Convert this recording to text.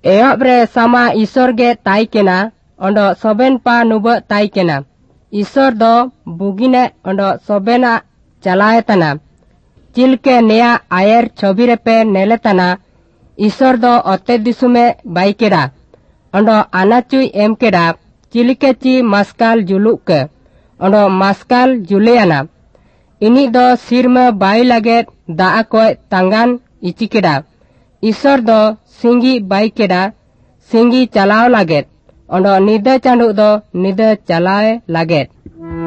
Eobre sama Isor ge taikena ondo soben pa nuba taikena. Isor do bugine ondo sobena chalaetana. Chilke nea ayer chobirepe neletana. Isor do otte disume baikeda. Ondo anacui emkeda cilikeci maskal juluke. Ondo maskal juleana. Ini do sirma bai laget daa koe tangan ichikeda. Isor do singi baikeda singi chalao laget. Ondo nida canduk do nida chalae laget.